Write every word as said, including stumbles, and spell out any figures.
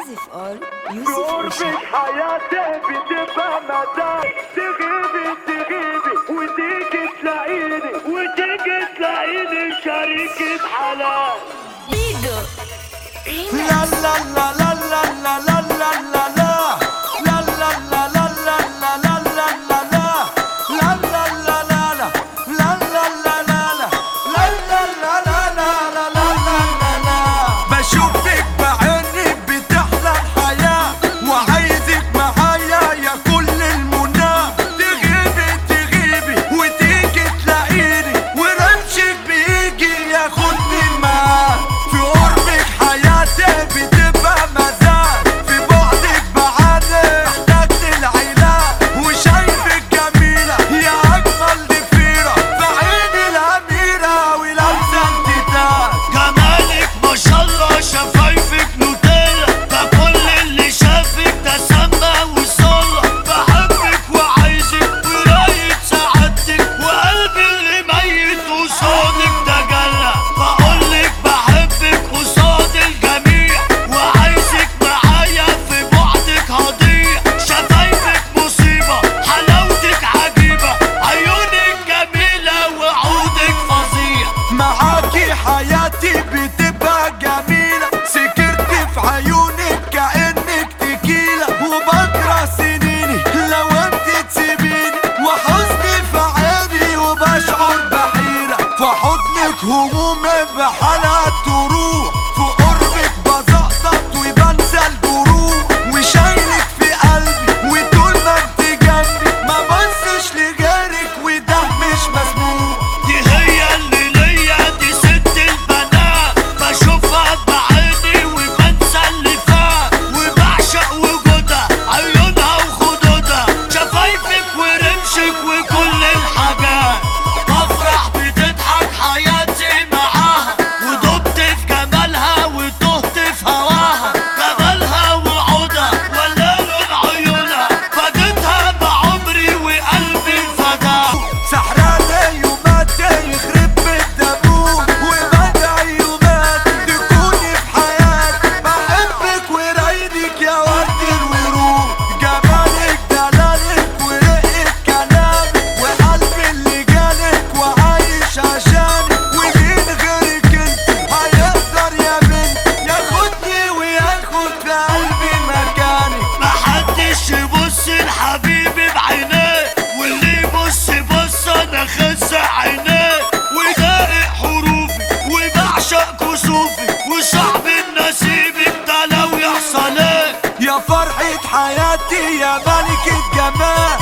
عازف آر يوسف أوشا. قربك حياتي بتبقى مزاج، تغيبي تغيبي وتيجي تلاقيني وتيجي تلاقيني شريكة حلال. بيدو لا لا لا لا لا لا لا لا لا لا لا لا لا لا لا لا لا بشوفك بعيني بتحلى الحياة وعايزك معايا يا كل المنى. تغيبي تغيبي وتيجي تلاقيني ورمشك بيجي ياخدني معاه. في قربك حياتي بتبقى مزاج، في بعدك بعاني احتجت العلاج. وشايفك جميلة يا أجمل ضفيرة في عيني الأميرة ولابسة انتتاج. جمالك ما شاء الله شفايفك نوتيلا، ده كل اللي شافك ده سما وصلة. بحبك وعايزك وراية سعادتك وقلبي اللي ميت قصادك ده جلة. بقولك بحبك قصاد الجميع وعايزك معايا في بعدك هضيع. شفايفك مصيبة حلاوتك عجيبة، عيونك جميلة وعودك فظيع. معاكي حياتي بتبقى جميلة، سكرت في عيونك كأنك تكيلة. وبكره سنيني لو انت تسيبيني، وحزني في عيني وبشعر بحيرة. في حضنك همومي بحالها تروح، في قربك بزقطط وبنسى الجروح. وشايلك في قلبي وطول ما انت جنبي ما بصش لغيرك وده مش مسموح. دي هي اللي ليا، دي ست البنات، بشوفها بعيني وبنسى اللي فات. وبعشق وجودها عيونها وخدودها، شفايفك ورمشك وكل الحاجات. بفرح بتضحك حياتي معاها، ودبت في جمالها وتهت في هواها. جمالها وعودها ولا لون عيونها، فديتها بعمري وقلبي فداها. سحراني يوماتي يخرب بيت دابوت، وبدعي يوماتي تكوني في حياتي. بحبك ورايدك يا ورد الورود، جمالك دلالك ورقة كلامك، وقلبي اللي جالك وعايش عشانك. ومين غيرك انت هيقدر يا بنتي ياخدني وياخد في قلبي مكانك. محدش يبص لحبيبي بعينيه، واللي يبص بص انا خس عينيه. وداقق حروفي وبعشق كسوفي، وصعب نسيبك ده لو يحصل ايه. يا فرحة حياتي يا ملكة جمال،